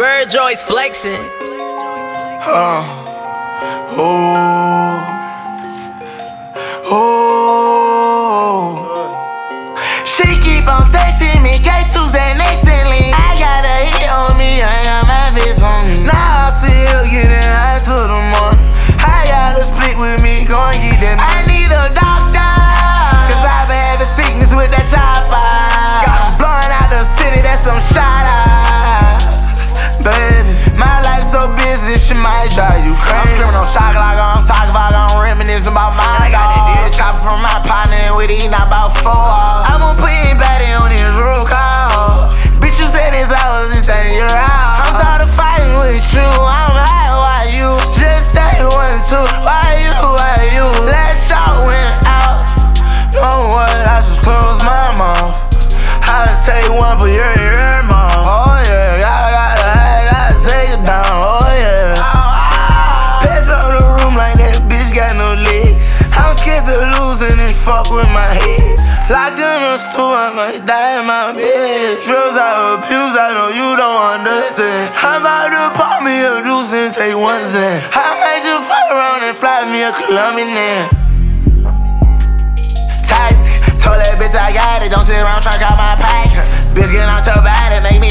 Bird Joy's flexing. She keep on texting me, K2s and instantly. I got a hit on me, I got my bitch on me. Now I see her getting high to the morning. I got a split with me, go and get them. I need a doctor, cause I been having sickness with that chopper. Got them blowing out the city, that's some shout-outs. Baby, my life so busy, she might drive you crazy. I'm tripping on shock like I'm talking about, I'm reminiscing about mine. I got that deal chopper from my partner, and with it, not about 4 hours. I'm gonna put him back on his roll call. Bitch, you said this hours, this ain't your house. I'm tired of fighting with you, I'm high, why you? Just say 1, 2, why you? Last shot went out. Know what, I just closed my mouth. I would take one, but you're your mom. Oh yeah, gotta take it down, oh yeah. Pass up the room like that bitch got no legs. I'm scared to lose and then fuck with my head. Locked in the stool, I might die in my bed. Drugs I abuse, I know you don't understand. I'm about to pop me a juice and take 1 cent. I might just fuck around and fly me a Colombian. Tyson, told that bitch I got it, don't sit around trying to got my pack. Bitch, get out your body, make